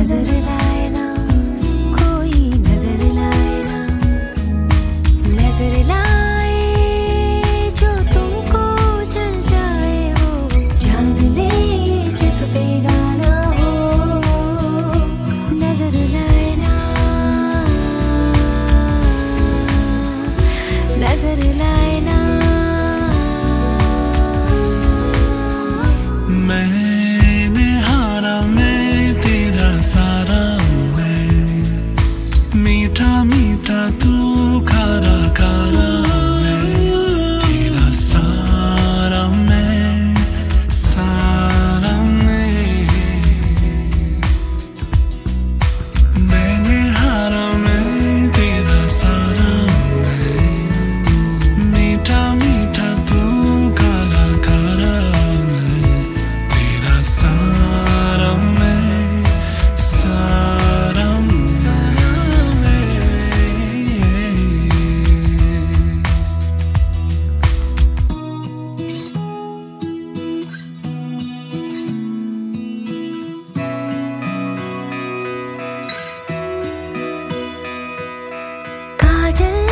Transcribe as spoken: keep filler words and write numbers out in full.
नजर लाए ना, कोई नजर लाए ना, नजर लाए जो तुमको चल जाए हो, जान ले जग बेगाना हो, नजर लाए ना, नजर लाए ना। मैंने हारा, मैं तेरा सारा मैं, मीठा मीठा तू खारा खारा मैं, तेरा सारा मैं, सारा मैं। मैंने हारा, मैं तेरा सारा मैं, मीठा मीठा तू खारा खारा मैं, तेरा सारा मैं, सारा मैं। काजल